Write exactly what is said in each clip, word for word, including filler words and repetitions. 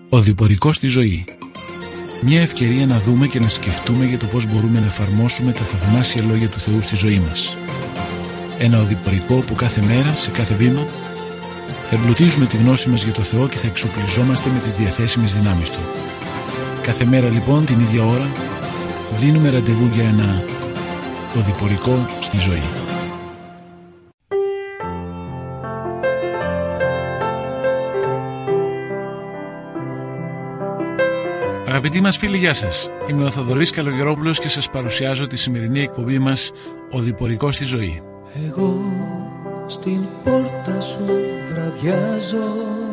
Οδηπορικός στη ζωή. Μια ευκαιρία να δούμε και να σκεφτούμε για το πώς μπορούμε να εφαρμόσουμε τα θαυμάσια λόγια του Θεού στη ζωή μας. Ένα οδηπορικό που κάθε μέρα, σε κάθε βήμα, θα εμπλουτίζουμε τη γνώση μας για το Θεό και θα εξοπλιζόμαστε με τις διαθέσιμες δυνάμεις Του. Κάθε μέρα λοιπόν, την ίδια ώρα, δίνουμε ραντεβού για ένα οδηπορικό στη ζωή. Αγαπητοί μας φίλοι, γεια σας. Είμαι ο Θοδωρής Καλογερόπουλος και σας παρουσιάζω τη σημερινή εκπομπή μας «Οδηπορικό στη ζωή». Εγώ στην πόρτα σου βραδιάζω,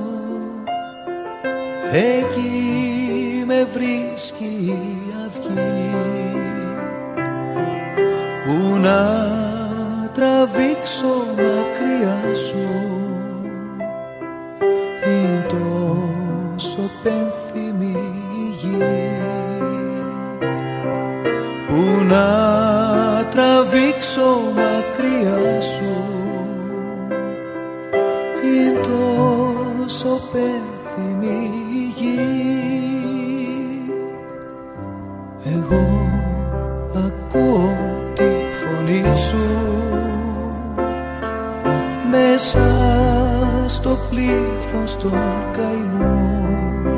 εκεί με βρίσκει η αυγή, που να τραβήξω μακριά σου, είναι τόσο πενθυμή η γη, που να τραβήξω μακριά σου, είναι τόσο πενθυμή η γη. Εγώ ακούω τη φωνή σου μέσα στο πλήθος των καημών,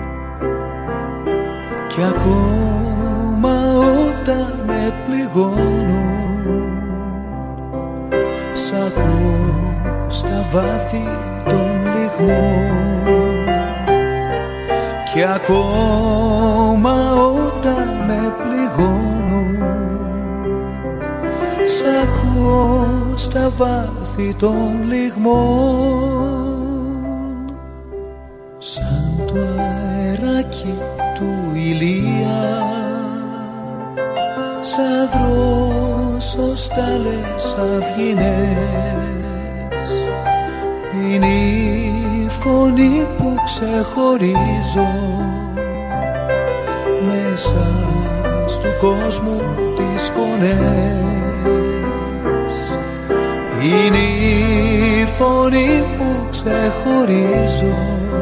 κι ακόμα όταν με πληγώνουν, σ' ακούω στα βάθη των λυγμών, κι ακόμα όταν με πληγώνουν, σ' ακούω στα βάθη των λυγμών. Σαν το αεράκι του ηλία, σαν δρόσος στάλες αυγινές, είναι η φωνή που ξεχωρίζω μέσα στου κόσμου τις φωνές. Είναι η φωνή που ξεχωρίζω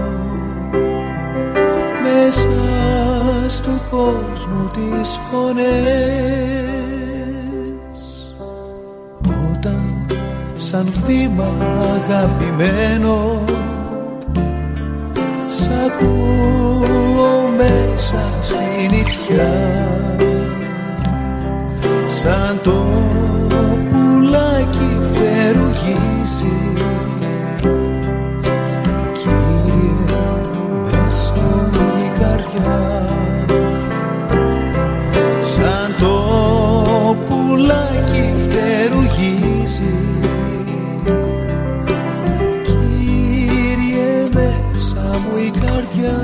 μέσα στου κόσμου τις φωνές. Όταν σαν θύμα αγαπημένο σ' ακούω μέσα στη νυχτιά, σαν το πουλάκι φτερουγίζει, Κύριε, μέσα η καρδιά, σαν το πουλάκι φτερουγίζει, Κύριε, μέσα μου η καρδιά.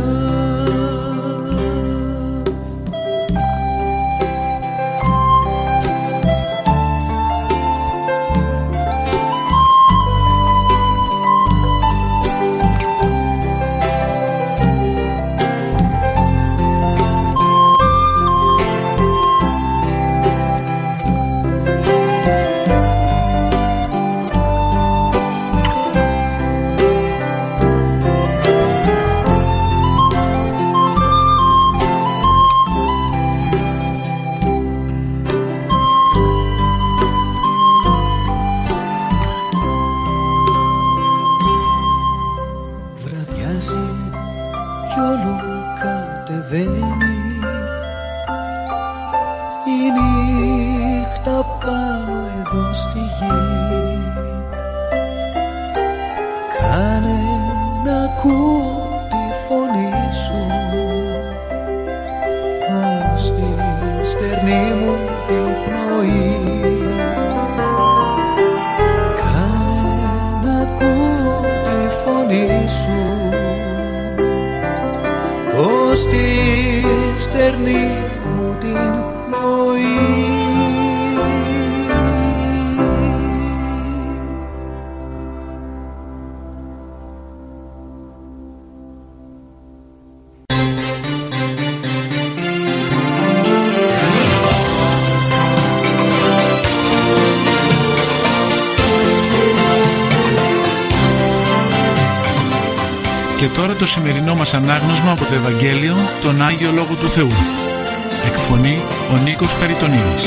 τώρα το σημερινό μας ανάγνωσμα από το Ευαγγέλιο, τον Άγιο Λόγο του Θεού. Εκφωνεί ο Νίκος Χαριτονίδης.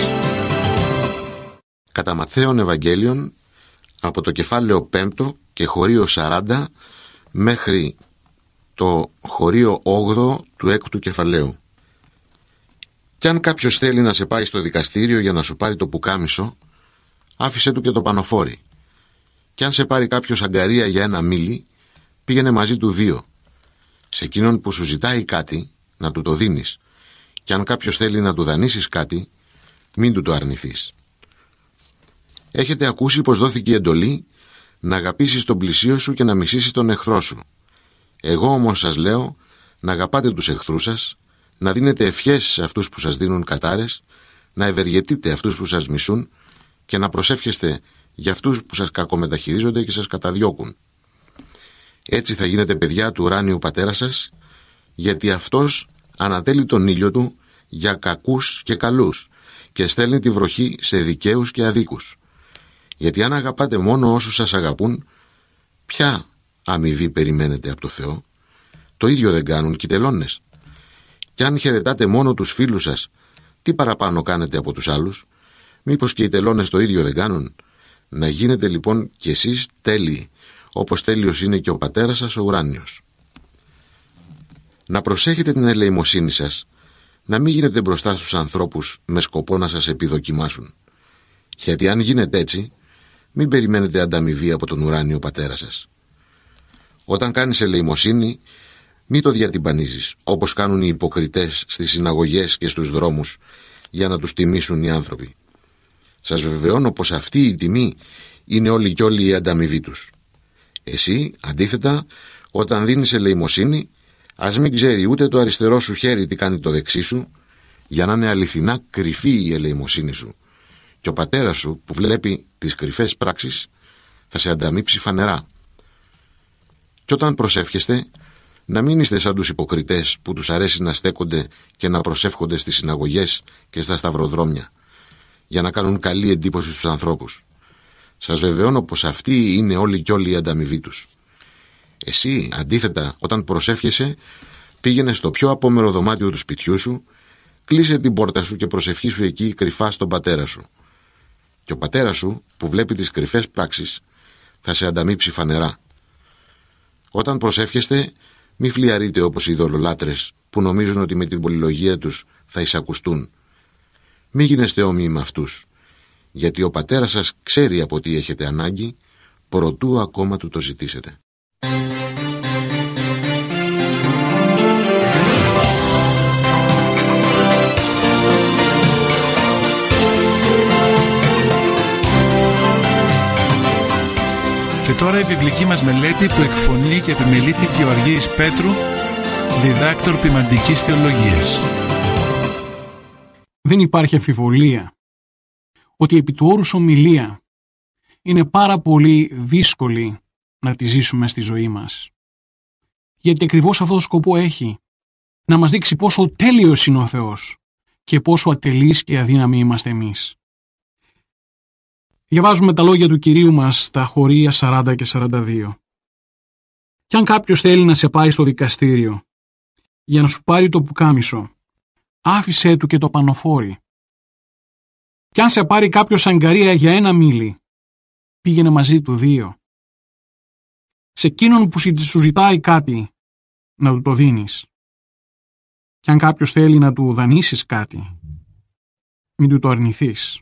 Κατά Ματθαίον Ευαγγέλιον, από το κεφάλαιο πέμπτο και χωρίο σαράντα μέχρι το χωρίο όγδοο του έκτου κεφαλαίου. Κι αν κάποιος θέλει να σε πάει στο δικαστήριο για να σου πάρει το πουκάμισο, άφησε του και το πανοφόρι. Κι αν σε πάρει κάποιος αγκαρία για ένα μίλι, πήγαινε μαζί του δύο. Σε εκείνον που σου ζητάει κάτι, να του το δίνεις. Κι αν κάποιος θέλει να του δανείσεις κάτι, μην του το αρνηθείς. Έχετε ακούσει πως δόθηκε η εντολή να αγαπήσεις τον πλησίο σου και να μισήσεις τον εχθρό σου. Εγώ όμως σας λέω να αγαπάτε τους εχθρούς σας, να δίνετε ευχές σε αυτούς που σας δίνουν κατάρες, να ευεργετείτε αυτούς που σας μισούν και να προσεύχεστε για αυτούς που σας κακομεταχειρίζονται και σας καταδιώκουν. Έτσι θα γίνετε παιδιά του ουράνιου πατέρα σας, γιατί αυτός ανατέλει τον ήλιο του για κακούς και καλούς και στέλνει τη βροχή σε δικαίους και αδίκους. Γιατί αν αγαπάτε μόνο όσους σας αγαπούν, ποια αμοιβή περιμένετε από το Θεό? Το ίδιο δεν κάνουν και οι τελώνες. Και αν χαιρετάτε μόνο τους φίλους σας, τι παραπάνω κάνετε από τους άλλους? Μήπως και οι τελώνες το ίδιο δεν κάνουν? Να γίνετε λοιπόν κι εσείς τέλειοι, όπως τέλειος είναι και ο πατέρας σας ο ουράνιος. Να προσέχετε την ελεημοσύνη σας, να μην γίνετε μπροστά στους ανθρώπους με σκοπό να σας επιδοκιμάσουν. Γιατί αν γίνετε έτσι, μην περιμένετε ανταμοιβή από τον ουράνιο πατέρα σας. Όταν κάνεις ελεημοσύνη, μην το διατυμπανίζεις, όπως κάνουν οι υποκριτές στις συναγωγές και στους δρόμους, για να τους τιμήσουν οι άνθρωποι. Σας βεβαιώνω πως αυτή η τιμή είναι όλη κι όλη η ανταμοιβή τους. Εσύ, αντίθετα, όταν δίνεις ελεημοσύνη, ας μην ξέρει ούτε το αριστερό σου χέρι τι κάνει το δεξί σου, για να είναι αληθινά κρυφή η ελεημοσύνη σου. Και ο πατέρας σου που βλέπει τις κρυφές πράξεις θα σε ανταμείψει φανερά. Και όταν προσεύχεστε, να μην είστε σαν τους υποκριτές που τους αρέσει να στέκονται και να προσεύχονται στις συναγωγές και στα σταυροδρόμια, για να κάνουν καλή εντύπωση στους ανθρώπους. Σας βεβαιώνω πως αυτή είναι όλη κι όλη η ανταμοιβή τους. Εσύ, αντίθετα, όταν προσεύχεσαι, πήγαινε στο πιο απόμερο δωμάτιο του σπιτιού σου, κλείσε την πόρτα σου και προσευχήσου εκεί κρυφά στον πατέρα σου. Και ο πατέρας σου, που βλέπει τις κρυφές πράξεις, θα σε ανταμείψει φανερά. Όταν προσεύχεστε, μη φλιαρείτε όπως οι ειδωλολάτρες που νομίζουν ότι με την πολυλογία τους θα εισακουστούν. Μη γίνεστε όμοιοι με αυτούς, γιατί ο πατέρας σας ξέρει από τι έχετε ανάγκη, προτού ακόμα του το ζητήσετε. Και τώρα η βιβλική μας μελέτη που εκφωνεί και επιμελήθηκε ο Αργύρης Πέτρου, διδάκτορ ποιμαντικής θεολογίας. Δεν υπάρχει αμφιβολία ότι επί του όρους ομιλία είναι πάρα πολύ δύσκολη να τη ζήσουμε στη ζωή μας. Γιατί ακριβώς αυτό το σκοπό έχει, να μας δείξει πόσο τέλειος είναι ο Θεός και πόσο ατελείς και αδύναμοι είμαστε εμείς. Διαβάζουμε τα λόγια του Κυρίου μας στα χωρία σαράντα και σαράντα δύο. Κι αν κάποιος θέλει να σε πάει στο δικαστήριο για να σου πάρει το πουκάμισο, άφησέ του και το πανοφόρι. Κι αν σε πάρει κάποιος αγκαρία για ένα μίλι, πήγαινε μαζί του δύο. Σε εκείνον που σου ζητάει κάτι, να του το δίνεις. Κι αν κάποιος θέλει να του δανείσεις κάτι, μην του το αρνηθείς.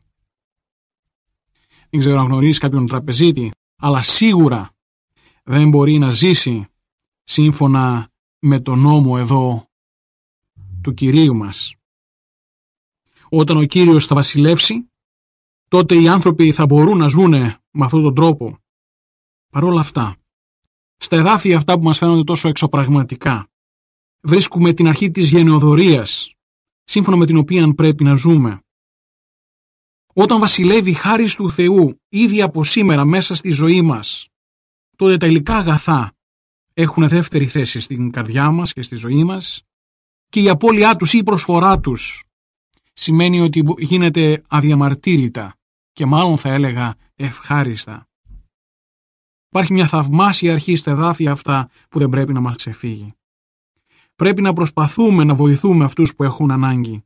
Δεν ξέρω αν γνωρίζεις κάποιον τραπεζίτη, αλλά σίγουρα δεν μπορεί να ζήσει σύμφωνα με τον νόμο εδώ του Κυρίου μας. Όταν ο Κύριος θα βασιλεύσει, τότε οι άνθρωποι θα μπορούν να ζουνε με αυτόν τον τρόπο. Παρ' όλα αυτά, στα εδάφια αυτά που μας φαίνονται τόσο εξωπραγματικά, βρίσκουμε την αρχή της γενεοδορίας, σύμφωνα με την οποία πρέπει να ζούμε. Όταν βασιλεύει η χάρις του Θεού ήδη από σήμερα μέσα στη ζωή μας, τότε τα υλικά αγαθά έχουν δεύτερη θέση στην καρδιά μας και στη ζωή μας και η απώλειά τους ή η προσφορά τους σημαίνει ότι γίνεται αδιαμαρτύρητα και μάλλον θα έλεγα ευχάριστα. Υπάρχει μια θαυμάσια αρχή στα εδάφια αυτά που δεν πρέπει να μας ξεφύγει. Πρέπει να προσπαθούμε να βοηθούμε αυτούς που έχουν ανάγκη.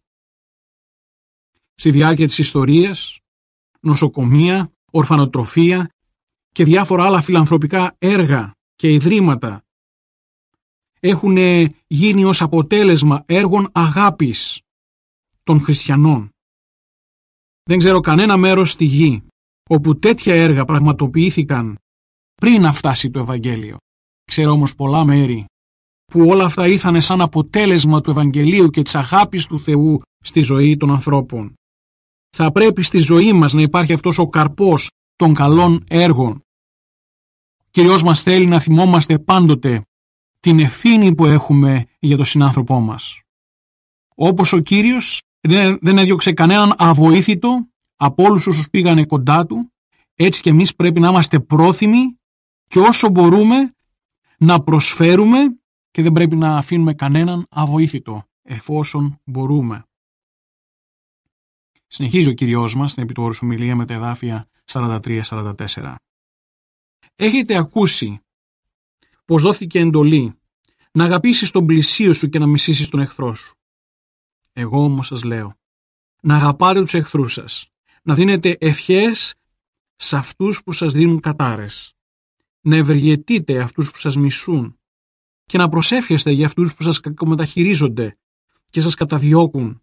Στη διάρκεια της ιστορίας, νοσοκομεία, ορφανοτροφία και διάφορα άλλα φιλανθρωπικά έργα και ιδρύματα έχουν γίνει ως αποτέλεσμα έργων αγάπης των χριστιανών. Δεν ξέρω κανένα μέρος στη γη όπου τέτοια έργα πραγματοποιήθηκαν πριν να φτάσει το Ευαγγέλιο. Ξέρω όμως πολλά μέρη που όλα αυτά ήρθαν σαν αποτέλεσμα του Ευαγγελίου και της αγάπης του Θεού στη ζωή των ανθρώπων. Θα πρέπει στη ζωή μας να υπάρχει αυτός ο καρπός των καλών έργων. Ο Κύριος μας θέλει να θυμόμαστε πάντοτε την ευθύνη που έχουμε για τον συνάνθρωπό μας. Όπως ο Κύριος δεν έδιωξε κανέναν αβοήθητο από όλους όσους πήγανε κοντά του, έτσι και εμείς πρέπει να είμαστε πρόθυμοι και όσο μπορούμε να προσφέρουμε και δεν πρέπει να αφήνουμε κανέναν αβοήθητο εφόσον μπορούμε. Συνεχίζει ο Κύριος μας στην επιτόρους ομιλία με τα εδάφια σαράντα τρία σαράντα τέσσερα. Έχετε ακούσει πως δόθηκε εντολή να αγαπήσεις τον πλησίο σου και να μισήσεις τον εχθρό σου. Εγώ όμως σας λέω, να αγαπάτε τους εχθρούς σας, να δίνετε ευχές σε αυτούς που σας δίνουν κατάρες, να ευεργετείτε αυτούς που σας μισούν και να προσεύχεστε για αυτούς που σας κακομεταχειρίζονται και σας καταδιώκουν.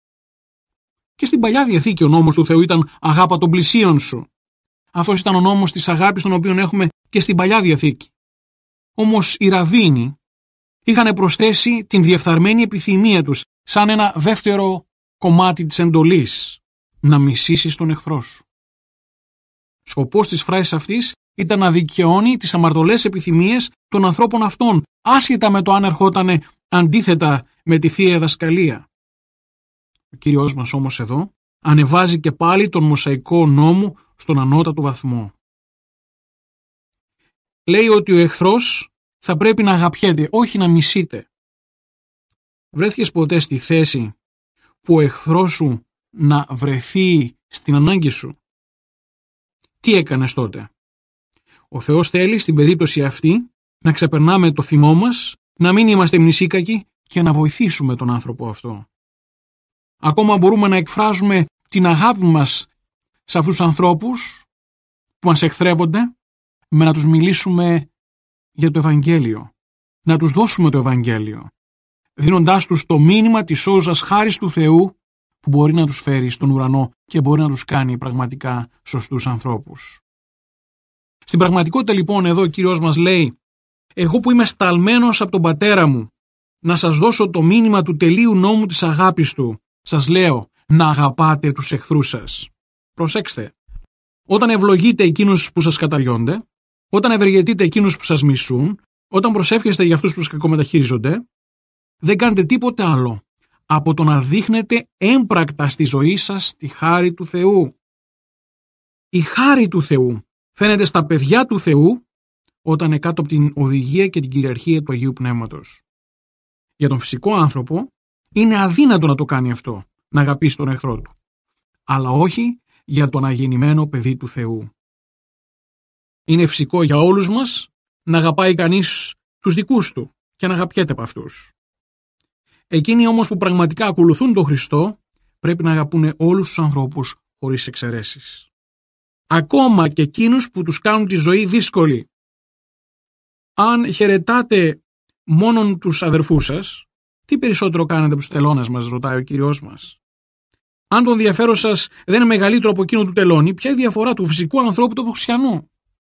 Και στην Παλιά Διαθήκη ο νόμος του Θεού ήταν αγάπα τον πλησίον σου. Αυτός ήταν ο νόμος της αγάπης τον οποίο έχουμε και στην Παλιά Διαθήκη. Όμως οι ραβίνοι είχαν προσθέσει την διεφθαρμένη επιθυμία τους σαν ένα δεύτερο κομμάτι της εντολής, να μισήσεις τον εχθρό σου. Σκοπός της φράσης αυτής ήταν να δικαιώνει τις αμαρτωλές επιθυμίες των ανθρώπων αυτών, άσχετα με το αν ερχόταν αντίθετα με τη Θεία Δασκαλία. Ο Κύριος μας όμως εδώ ανεβάζει και πάλι τον Μωσαϊκό νόμο στον ανώτατο βαθμό. Λέει ότι ο εχθρός θα πρέπει να αγαπιέται, όχι να μισείται. Βρέθηκες ποτέ στη θέση που ο εχθρός σου να βρεθεί στην ανάγκη σου? Τι έκανες τότε? Ο Θεός θέλει στην περίπτωση αυτή να ξεπερνάμε το θυμό μας, να μην είμαστε μνησίκακοι και να βοηθήσουμε τον άνθρωπο αυτό. Ακόμα μπορούμε να εκφράζουμε την αγάπη μας σε αυτούς τους ανθρώπους που μας εχθρεύονται με να τους μιλήσουμε για το Ευαγγέλιο, να τους δώσουμε το Ευαγγέλιο, δίνοντάς τους το μήνυμα της σώζας χάρις του Θεού που μπορεί να τους φέρει στον ουρανό και μπορεί να τους κάνει πραγματικά σωστούς ανθρώπους. Στην πραγματικότητα λοιπόν εδώ ο Κύριος μας λέει, εγώ που είμαι σταλμένος από τον πατέρα μου να σας δώσω το μήνυμα του τελείου νόμου της αγάπης του, σας λέω να αγαπάτε τους εχθρούς σας. Προσέξτε, όταν ευλογείτε εκείνους που σας καταριώνται, όταν ευεργετείτε εκείνους που σας μισούν, όταν προσεύχεστε για αυτούς που σας κακομεταχειρίζονται, δεν κάνετε τίποτε άλλο από το να δείχνετε έμπρακτα στη ζωή σας τη χάρη του Θεού. Η χάρη του Θεού φαίνεται στα παιδιά του Θεού όταν είναι κάτω από την οδηγία και την κυριαρχία του Αγίου Πνεύματος. Για τον φυσικό άνθρωπο είναι αδύνατο να το κάνει αυτό, να αγαπήσει τον εχθρό του, αλλά όχι για τον αγεννημένο παιδί του Θεού. Είναι φυσικό για όλους μας να αγαπάει κανείς τους δικούς του και να αγαπιέται από αυτούς. Εκείνοι όμως που πραγματικά ακολουθούν τον Χριστό πρέπει να αγαπούν όλους τους ανθρώπους χωρίς εξαιρέσεις. Ακόμα και εκείνους που τους κάνουν τη ζωή δύσκολη. Αν χαιρετάτε μόνον τους αδερφούς σας, τι περισσότερο κάνετε από τους τελώνας μας, ρωτάει ο Κύριος μας. Αν το ενδιαφέρον σας δεν είναι μεγαλύτερο από εκείνο του τελώνη, ποια είναι η διαφορά του φυσικού ανθρώπου του χριστιανού?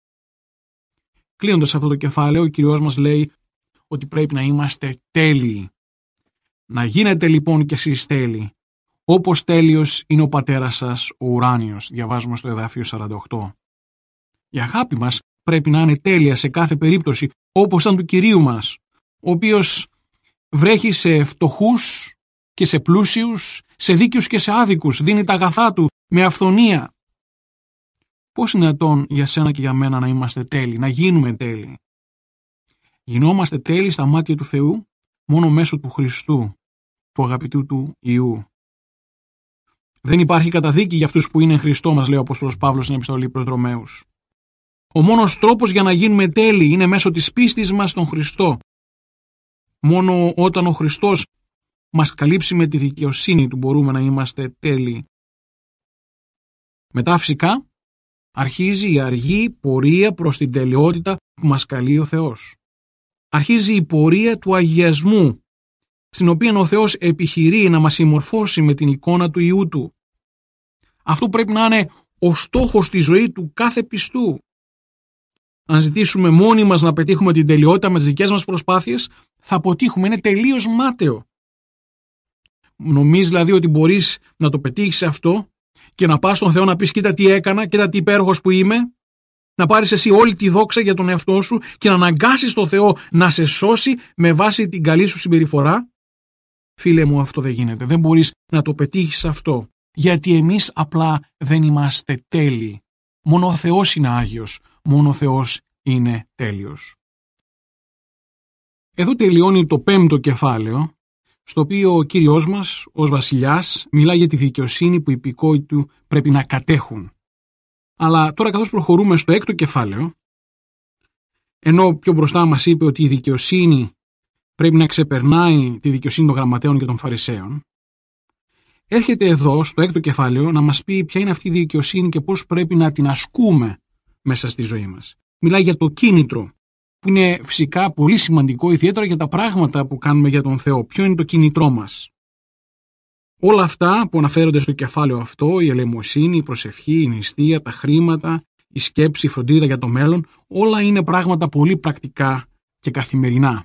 Κλείνοντας αυτό το κεφάλαιο, ο Κύριος μας λέει ότι πρέπει να είμαστε τέλειοι. Να γίνετε λοιπόν κι εσείς τέλειοι, όπως τέλειος είναι ο πατέρας σας ο ουράνιος, διαβάζουμε στο εδάφιο σαράντα οκτώ. Η αγάπη μας πρέπει να είναι τέλεια σε κάθε περίπτωση, όπως σαν του Κυρίου μας, ο οποίος βρέχει σε φτωχούς και σε πλούσιους, σε δίκαιους και σε άδικους, δίνει τα αγαθά του με αυθονία. Πώς είναι δυνατόν για σένα και για μένα να είμαστε τέλειοι, να γίνουμε τέλειοι? Γινόμαστε τέλειοι στα μάτια του Θεού μόνο μέσω του Χριστού, του αγαπητού του Υιού. Δεν υπάρχει καταδίκη για αυτούς που είναι εν Χριστώ, μας λέει ο Απόστολος Παύλος στην επιστολή προς Ρωμαίους. Ο μόνος τρόπος για να γίνουμε τέλειοι είναι μέσω της πίστης μας στον Χριστό. Μόνο όταν ο Χριστός μας καλύψει με τη δικαιοσύνη του μπορούμε να είμαστε τέλειοι. Μετά φυσικά αρχίζει η αργή πορεία προς την τελειότητα που μας καλεί ο Θεός. Αρχίζει η πορεία του αγιασμού, στην οποία ο Θεός επιχειρεί να μας συμμορφώσει με την εικόνα του Υιού Του. Αυτό πρέπει να είναι ο στόχος στη ζωή του κάθε πιστού. Αν ζητήσουμε μόνοι μας να πετύχουμε την τελειότητα με τις δικές μας προσπάθειες, θα αποτύχουμε. Είναι τελείως μάταιο. Νομίζεις δηλαδή ότι μπορείς να το πετύχεις αυτό και να πας στον Θεό να πεις κοίτα τι έκανα, κοίτα τι υπέροχος που είμαι, να πάρεις εσύ όλη τη δόξα για τον εαυτό σου και να αναγκάσεις τον Θεό να σε σώσει με βάση την καλή σου συμπεριφορά? Φίλε μου, αυτό δεν γίνεται. Δεν μπορείς να το πετύχεις αυτό, γιατί εμείς απλά δεν είμαστε τέλειοι. Μόνο ο Θεός είναι Άγιος, μόνο ο Θεός είναι τέλειος. Εδώ τελειώνει το πέμπτο κεφάλαιο, στο οποίο ο Κύριος μας, ως βασιλιάς, μιλά για τη δικαιοσύνη που οι υπηκόοι του πρέπει να κατέχουν. Αλλά τώρα καθώς προχωρούμε στο έκτο κεφάλαιο, ενώ πιο μπροστά μας είπε ότι η δικαιοσύνη πρέπει να ξεπερνάει τη δικαιοσύνη των γραμματέων και των φαρισαίων, έρχεται εδώ στο έκτο κεφάλαιο να μας πει ποια είναι αυτή η δικαιοσύνη και πώς πρέπει να την ασκούμε μέσα στη ζωή μας. Μιλάει για το κίνητρο, που είναι φυσικά πολύ σημαντικό, ιδιαίτερα για τα πράγματα που κάνουμε για τον Θεό. Ποιο είναι το κίνητρό μας? Όλα αυτά που αναφέρονται στο κεφάλαιο αυτό, η ελεημοσύνη, η προσευχή, η νηστεία, τα χρήματα, η σκέψη, η φροντίδα για το μέλλον, όλα είναι πράγματα πολύ πρακτικά και καθημερινά.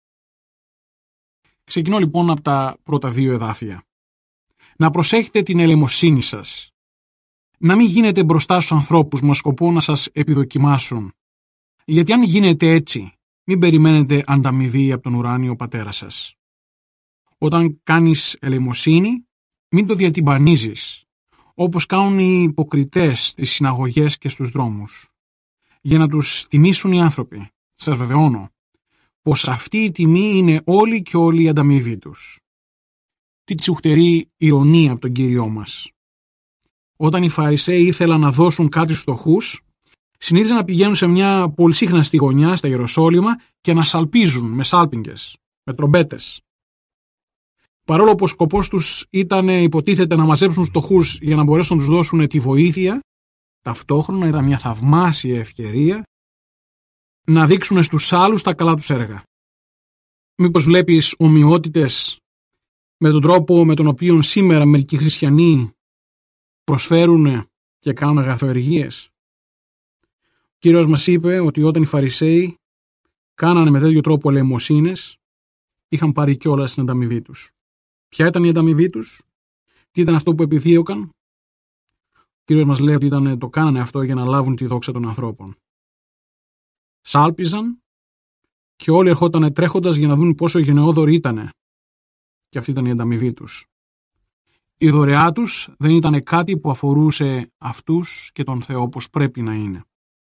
Ξεκινώ λοιπόν από τα πρώτα δύο εδάφια. Να προσέχετε την ελεημοσύνη σας. Να μην γίνετε μπροστά στους ανθρώπους με σκοπό να σας επιδοκιμάσουν. Γιατί αν γίνετε έτσι, μην περιμένετε ανταμοιβή από τον ουράνιο πατέρα σας. Όταν κάνεις ελεημοσύνη, μην το διατυμπανίζεις, όπως κάνουν οι υποκριτές στις συναγωγές και στους δρόμους, για να τους τιμήσουν οι άνθρωποι. Σας βεβαιώνω πως αυτή η τιμή είναι όλη και όλη η ανταμοιβή τους. Τι τσουχτερή ηρωνία από τον Κύριό μας. Όταν οι Φαρισαίοι ήθελαν να δώσουν κάτι στους φτωχούς, συνήθιζαν να πηγαίνουν σε μια πολυσύχναστη γωνιά στα Ιεροσόλυμα και να σαλπίζουν με σάλπιγγες, με τρομπέτες. Παρόλο που ο σκοπός τους ήταν υποτίθεται να μαζέψουν φτωχούς για να μπορέσουν να τους δώσουν τη βοήθεια, ταυτόχρονα ήταν μια θαυμάσια ευκαιρία να δείξουν στους άλλους τα καλά τους έργα. Μήπως βλέπεις ομοιότητες με τον τρόπο με τον οποίο σήμερα μερικοί χριστιανοί προσφέρουν και κάνουν αγαθοεργίες? Ο Κύριος μας είπε ότι όταν οι Φαρισαίοι κάνανε με τέτοιο τρόπο ελεημοσύνες, είχαν πάρει κιόλας την ανταμοιβή τους. Ποια ήταν η ανταμοιβή τους? Τι ήταν αυτό που επιδίωκαν? Ο Κύριος μας λέει ότι ήταν, το κάνανε αυτό για να λάβουν τη δόξα των ανθρώπων. Σάλπιζαν και όλοι ερχότανε τρέχοντας για να δουν πόσο γενναιόδοροι ήτανε. Και αυτή ήταν η ανταμοιβή τους. Η δωρεά τους δεν ήταν κάτι που αφορούσε αυτούς και τον Θεό όπως πρέπει να είναι.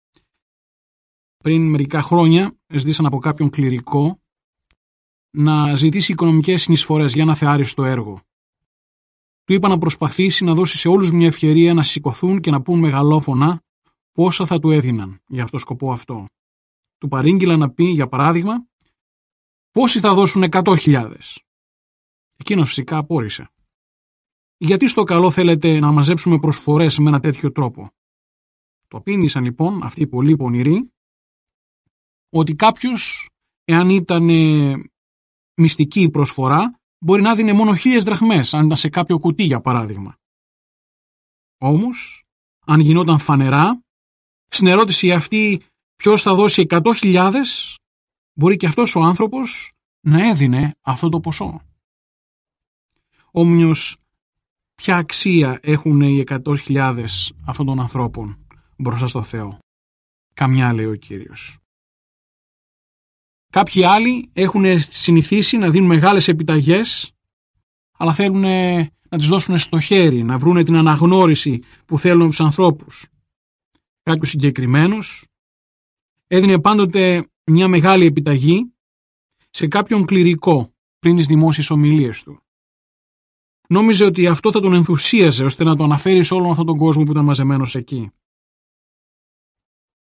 Πριν μερικά χρόνια ζήτησαν από κάποιον κληρικό να ζητήσει οικονομικές συνεισφορές για ένα θεάριστο έργο. Του είπα να προσπαθήσει να δώσει σε όλους μια ευκαιρία να σηκωθούν και να πούν μεγαλόφωνα πόσα θα του έδιναν για αυτό το σκοπό αυτό. Του παρήγγειλα να πει, για παράδειγμα, πόσοι θα δώσουν εκατό χιλιάδες. Εκείνος φυσικά απόρρισε. Γιατί στο καλό θέλετε να μαζέψουμε προσφορές με ένα τέτοιο τρόπο? Το απήντησαν λοιπόν αυτοί οι πολύ πονηροί ότι κάποιος, εάν ήταν μυστική η προσφορά, μπορεί να δίνει μόνο χίλιες δραχμές, αν ήταν σε κάποιο κουτί για παράδειγμα. Όμως, αν γινόταν φανερά, στην ερώτηση αυτή ποιος θα δώσει εκατό χιλιάδες, μπορεί και αυτός ο άνθρωπος να έδινε αυτό το ποσό. Όμως, ποια αξία έχουν οι εκατό χιλιάδες αυτών των ανθρώπων μπροστά στο Θεό? Καμιά, λέει ο Κύριος. Κάποιοι άλλοι έχουν συνηθίσει να δίνουν μεγάλες επιταγές, αλλά θέλουν να τις δώσουν στο χέρι, να βρούνε την αναγνώριση που θέλουν από τους ανθρώπους. Κάποιος συγκεκριμένος έδινε πάντοτε μια μεγάλη επιταγή σε κάποιον κληρικό πριν τις δημόσιες ομιλίες του. Νόμιζε ότι αυτό θα τον ενθουσίαζε ώστε να το αναφέρει σε όλον αυτόν τον κόσμο που ήταν μαζεμένος εκεί.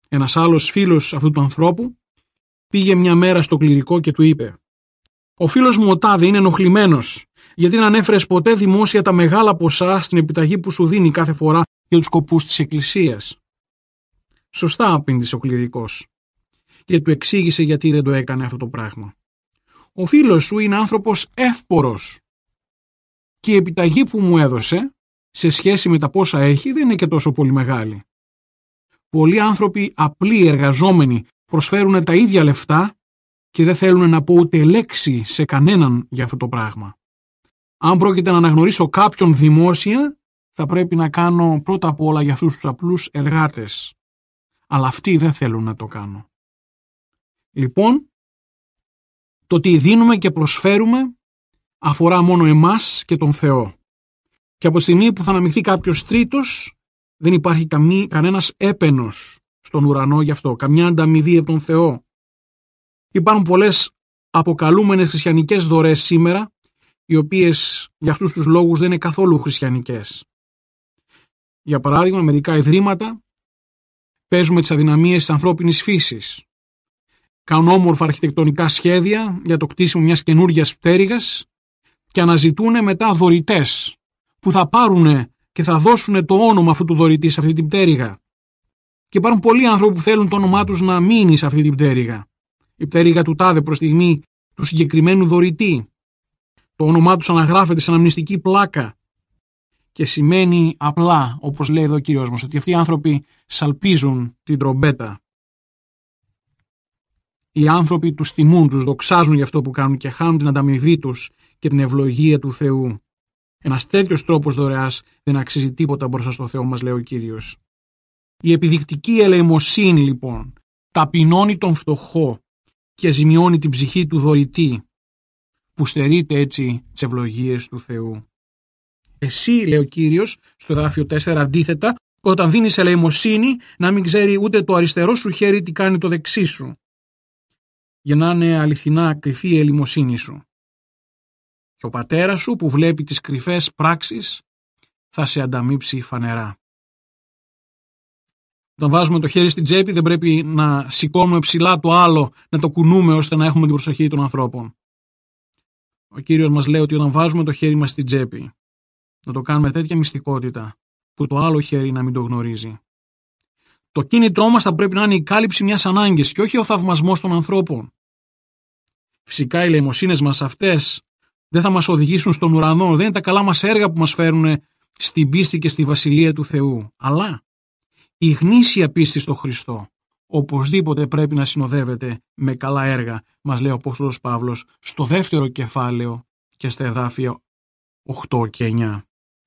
Ένας άλλος φίλος αυτού του ανθρώπου πήγε μια μέρα στο κληρικό και του είπε: «Ο φίλος μου ο τάδε είναι ενοχλημένος γιατί δεν ανέφερες ποτέ δημόσια τα μεγάλα ποσά στην επιταγή που σου δίνει κάθε φορά για τους σκοπούς της εκκλησίας». «Σωστά», απήντησε ο κληρικός, και του εξήγησε γιατί δεν το έκανε αυτό το πράγμα. «Ο φίλος σου είναι άνθρωπος εύπορος και η επιταγή που μου έδωσε σε σχέση με τα πόσα έχει δεν είναι και τόσο πολύ μεγάλη. Πολλοί άνθρωποι απλοί εργαζόμενοι προσφέρουν τα ίδια λεφτά και δεν θέλουν να πω ούτε λέξη σε κανέναν για αυτό το πράγμα. Αν πρόκειται να αναγνωρίσω κάποιον δημόσια, θα πρέπει να κάνω πρώτα απ' όλα για αυτούς τους απλούς εργάτες. Αλλά αυτοί δεν θέλουν να το κάνω». Λοιπόν, το τι δίνουμε και προσφέρουμε αφορά μόνο εμάς και τον Θεό. Και από τη στιγμή που θα αναμειχθεί κάποιος τρίτος, δεν υπάρχει καμί, κανένας έπαινος στον ουρανό γι' αυτό, καμιά ανταμοιβή από τον Θεό. Υπάρχουν πολλές αποκαλούμενες χριστιανικές δωρές σήμερα, οι οποίες για αυτούς τους λόγους δεν είναι καθόλου χριστιανικές. Για παράδειγμα, μερικά ιδρύματα παίζουμε τις αδυναμίες της ανθρώπινης φύσης. Κάνουν όμορφα αρχιτεκτονικά σχέδια για το κτίσιμο μιας καινούργιας πτέρυγας και αναζητούν μετά δωρητές που θα πάρουν και θα δώσουν το όνομα αυτού του δωρητή σε αυτή την πτέρυγα. Και υπάρχουν πολλοί άνθρωποι που θέλουν το όνομά τους να μείνει σε αυτή την πτέρυγα. Η πτέρυγα του τάδε προς στιγμή του συγκεκριμένου δωρητή. Το όνομά τους αναγράφεται σε αναμνηστική πλάκα και σημαίνει απλά, όπως λέει εδώ ο Κύριος μας, ότι αυτοί οι άνθρωποι σαλπίζουν την τρομπέτα. Οι άνθρωποι τους τιμούν, τους δοξάζουν για αυτό που κάνουν και χάνουν την ανταμοιβή τους και την ευλογία του Θεού. Ένας τέτοιος τρόπος δωρεάς δεν αξίζει τίποτα μπροστά στο Θεό μας, λέει ο Κύριος. Η επιδεικτική ελεημοσύνη, λοιπόν, ταπεινώνει τον φτωχό και ζημιώνει την ψυχή του δωρητή, που στερείται έτσι τις ευλογίες του Θεού. Εσύ, λέει ο Κύριος, στο εδάφιο τέσσερα, αντίθετα, όταν δίνεις ελεημοσύνη, να μην ξέρει ούτε το αριστερό σου χέρι τι κάνει το δεξί σου, για να είναι αληθινά κρυφή η ελεημοσύνη σου. Και ο πατέρας σου που βλέπει τις κρυφές πράξεις θα σε ανταμείψει φανερά. Όταν βάζουμε το χέρι στην τσέπη δεν πρέπει να σηκώνουμε ψηλά το άλλο, να το κουνούμε ώστε να έχουμε την προσοχή των ανθρώπων. Ο Κύριος μας λέει ότι όταν βάζουμε το χέρι μας στην τσέπη, να το κάνουμε τέτοια μυστικότητα που το άλλο χέρι να μην το γνωρίζει. Το κίνητρό μας θα πρέπει να είναι η κάλυψη μιας ανάγκης και όχι ο θαυμασμός των ανθρώπων. Φυσικά οι ελεημοσύνες μας αυτές δεν θα μας οδηγήσουν στον ουρανό, δεν είναι τα καλά μας έργα που μας φέρουν στην πίστη και στη βασιλεία του Θεού, αλλά η γνήσια πίστη στο Χριστό οπωσδήποτε πρέπει να συνοδεύεται με καλά έργα, μας λέει ο Απόστολος Παύλος στο δεύτερο κεφάλαιο και στα εδάφια οκτώ και εννιά.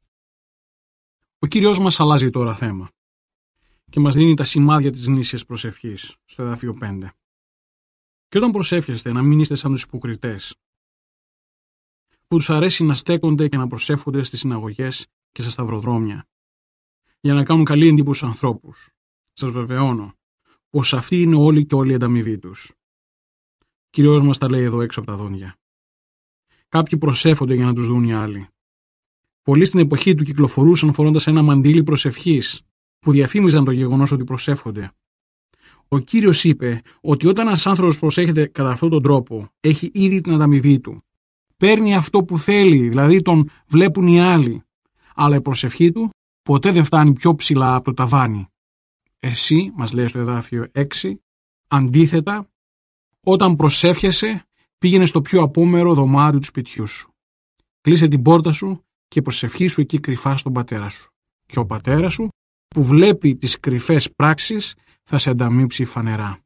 Ο Κύριος μας αλλάζει τώρα θέμα και μας δίνει τα σημάδια της γνήσιας προσευχής στο εδάφιο πέντε. Και όταν προσεύχεστε να μην είστε σαν τους υποκριτές, που τους αρέσει να στέκονται και να προσεύχονται στις συναγωγές και στα σταυροδρόμια, για να κάνουν καλή εντύπωση στους ανθρώπους. Σας βεβαιώνω πως αυτή είναι όλοι και όλοι η ανταμοιβή τους. Ο Κύριος μας τα λέει εδώ έξω από τα δόντια. Κάποιοι προσεύχονται για να τους δουν οι άλλοι. Πολλοί στην εποχή του κυκλοφορούσαν φορώντας ένα μαντίλι προσευχής που διαφήμιζαν το γεγονός ότι προσεύχονται. Ο Κύριος είπε ότι όταν ένας άνθρωπος προσέχεται κατά αυτόν τον τρόπο, έχει ήδη την ανταμοιβή του. Παίρνει αυτό που θέλει, δηλαδή τον βλέπουν οι άλλοι, αλλά η προσευχή του ποτέ δεν φτάνει πιο ψηλά από το ταβάνι. Εσύ, μας λέει στο εδάφιο έξι, αντίθετα, όταν προσεύχεσαι, πήγαινε στο πιο απόμερο δωμάτιο του σπιτιού σου. Κλείσε την πόρτα σου και προσευχήσου εκεί κρυφά στον πατέρα σου. Και ο πατέρας σου, που βλέπει τις κρυφές πράξεις, θα σε ανταμείψει φανερά.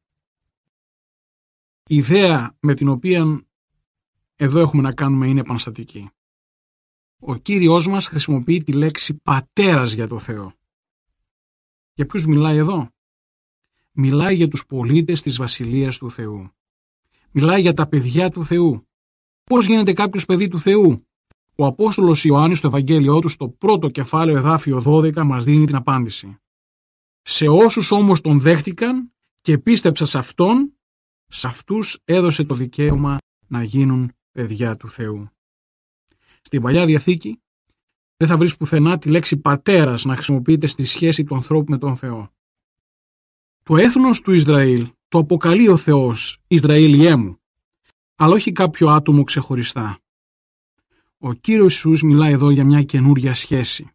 Η ιδέα με την οποία εδώ έχουμε να κάνουμε είναι επαναστατική. Ο Κύριος μας χρησιμοποιεί τη λέξη πατέρας για το Θεό. Για ποιους μιλάει εδώ? Μιλάει για τους πολίτες της Βασιλείας του Θεού. Μιλάει για τα παιδιά του Θεού. Πώς γίνεται κάποιος παιδί του Θεού? Ο Απόστολος Ιωάννης στο Ευαγγέλιό του στο πρώτο κεφάλαιο εδάφιο δώδεκα μας δίνει την απάντηση. Σε όσους όμως τον δέχτηκαν και πίστεψαν σε αυτόν, σε αυτούς έδωσε το δικαίωμα να γίνουν παιδιά του Θεού. Στην Παλιά Διαθήκη δεν θα βρεις πουθενά τη λέξη πατέρας να χρησιμοποιείται στη σχέση του ανθρώπου με τον Θεό. Το έθνος του Ισραήλ το αποκαλεί ο Θεός Ισραήλιέ μου, αλλά όχι κάποιο άτομο ξεχωριστά. Ο Κύριος Ιησούς μιλάει εδώ για μια καινούρια σχέση.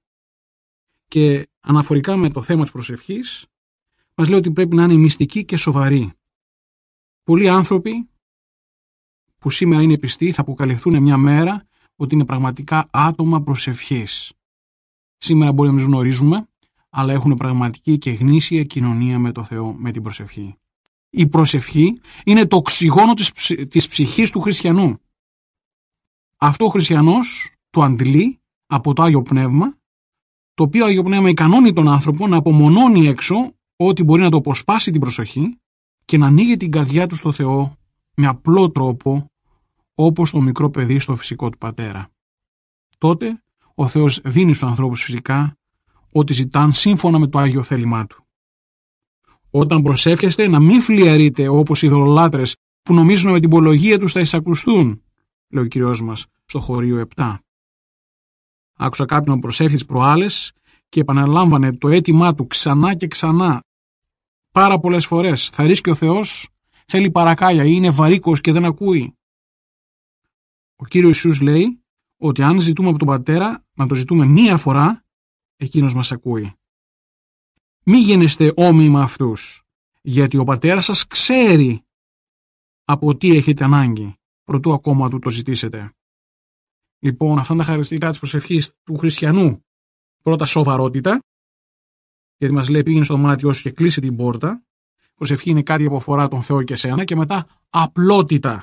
Και αναφορικά με το θέμα της προσευχής, μας λέει ότι πρέπει να είναι μυστική και σοβαρή. Πολλοί άνθρωποι που σήμερα είναι πιστοί θα αποκαλυφθούν μια μέρα ότι είναι πραγματικά άτομα προσευχής. Σήμερα μπορεί να μην γνωρίζουμε, αλλά έχουν πραγματική και γνήσια κοινωνία με το Θεό, με την προσευχή. Η προσευχή είναι το οξυγόνο της, ψ... της ψυχής του χριστιανού. Αυτό ο χριστιανός το αντλεί από το Άγιο Πνεύμα, το οποίο Άγιο Πνεύμα ικανώνει τον άνθρωπο να απομονώνει έξω ό,τι μπορεί να το αποσπάσει την προσοχή και να ανοίγει την καρδιά του στο Θεό με απλό τρόπο, όπως το μικρό παιδί στο φυσικό του πατέρα. Τότε ο Θεός δίνει στους ανθρώπους φυσικά ό,τι ζητάν σύμφωνα με το Άγιο θέλημά του. Όταν προσεύχεστε, να μην φλιαρείτε όπως οι ειδωλολάτρες που νομίζουν με την υπολογία τους θα εισακουστούν, λέει ο Κυριός μας στο χωρίο επτά. Άκουσα κάποιον να προσεύχει τις προάλλες και επαναλάμβανε το αίτημά του ξανά και ξανά πάρα πολλές φορές. Θα ρίσκει ο Θεός, θέλει παρακάλια ή είναι βαρύκος και δεν ακούει. Ο Κύριος Ιησούς λέει ότι αν ζητούμε από τον Πατέρα να το ζητούμε μία φορά, εκείνος μας ακούει. Μη γίνεστε όμοιοι με αυτούς, γιατί ο Πατέρας σας ξέρει από τι έχετε ανάγκη, προτού ακόμα του το ζητήσετε. Λοιπόν, αυτά είναι τα χαρακτηριστικά της προσευχής του χριστιανού. Πρώτα, σοβαρότητα, γιατί μας λέει πήγαινε στο δωμάτιό σου και κλείσε την πόρτα. Προσευχή είναι κάτι που αφορά τον Θεό και σένα. Και μετά, απλότητα.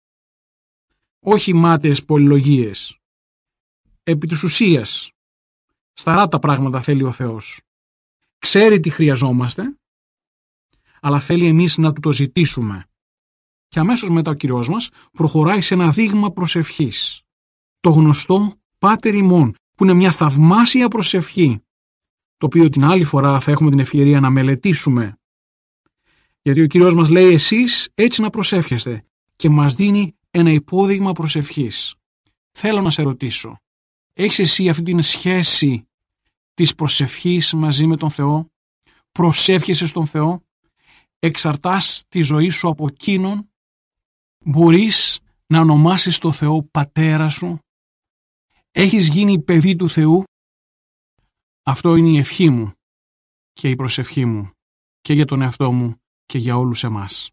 Όχι μάταιες πολυλογίες. Επί της ουσίας, σταρά τα πράγματα θέλει ο Θεός. Ξέρει τι χρειαζόμαστε, αλλά θέλει εμείς να του το ζητήσουμε. Και αμέσως μετά ο Κύριος μας προχωράει σε ένα δείγμα προσευχής. Το γνωστό Πάτερ ημών, που είναι μια θαυμάσια προσευχή, το οποίο την άλλη φορά θα έχουμε την ευκαιρία να μελετήσουμε. Γιατί ο Κύριος μας λέει εσείς έτσι να προσεύχεστε και μας δίνει ένα υπόδειγμα προσευχής. Θέλω να σε ρωτήσω, έχεις εσύ αυτή την σχέση της προσευχής μαζί με τον Θεό? Προσεύχεσαι στον Θεό? Εξαρτάς τη ζωή σου από εκείνον? Μπορείς να ονομάσεις τον Θεό Πατέρα σου? Έχεις γίνει παιδί του Θεού? Αυτό είναι η ευχή μου και η προσευχή μου και για τον εαυτό μου και για όλους εμάς.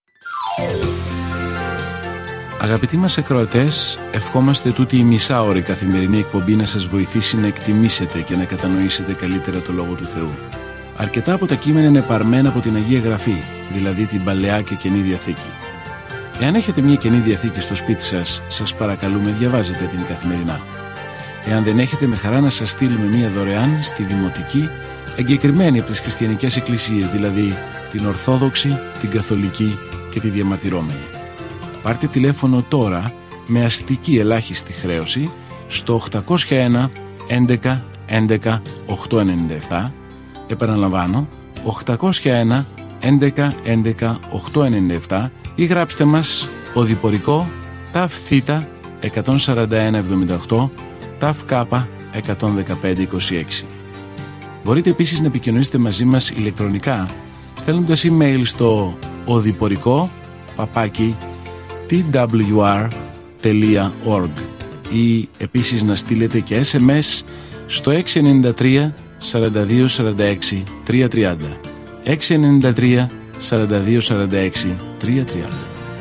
Αγαπητοί μας ακροατές, ευχόμαστε τούτη η μισάωρη καθημερινή εκπομπή να σας βοηθήσει να εκτιμήσετε και να κατανοήσετε καλύτερα το Λόγο του Θεού. Αρκετά από τα κείμενα είναι παρμένα από την Αγία Γραφή, δηλαδή την Παλαιά και Καινή Διαθήκη. Εάν έχετε μια Καινή Διαθήκη στο σπίτι σας, σας παρακαλούμε διαβάζετε την καθημερινά. Εάν δεν έχετε, με χαρά να σας στείλουμε μια δωρεάν στη Δημοτική, εγκεκριμένη από τις χριστιανικές εκκλησίες, δηλαδή την Ορθόδοξη, την Καθολική και τη Διαμαρτυρόμενη. Πάρτε τηλέφωνο τώρα με αστική ελάχιστη χρέωση στο οκτακόσια ένα έντεκα έντεκα οκτακόσια ενενήντα επτά. Επαναλαμβάνω, οκτακόσια ένα έντεκα έντεκα οκτακόσια ενενήντα επτά, ή γράψτε μας οδηπορικό ταφ θήτα εκατόν σαράντα ένα εβδομήντα οκτώ ταφ κάπα εκατόν δεκαπέντε είκοσι έξι. Μπορείτε επίσης να επικοινωνήσετε μαζί μας ηλεκτρονικά στέλνοντας email στο οδηπορικό παπάκι τι ντάμπλιου αρ τελεία org ή επίσης να στείλετε και ες εμ ες στο έξι εννιά τρία σαράντα δύο σαράντα έξι τριακόσια τριάντα έξι εννιά τρία σαράντα δύο σαράντα έξι τριακόσια τριάντα.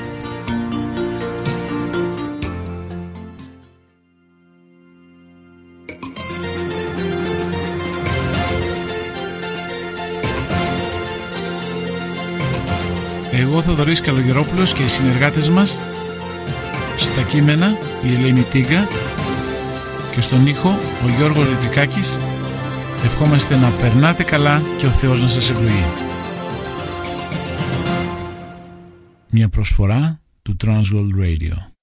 Εγώ, Θοδωρής Καλογερόπουλος, και οι συνεργάτες μας στα κείμενα, η Ελένη Τίγκα, και στον ήχο ο Γιώργος Ριτζικάκης, ευχόμαστε να περνάτε καλά και ο Θεός να σας ευλογεί. Μια προσφορά του Transworld Radio.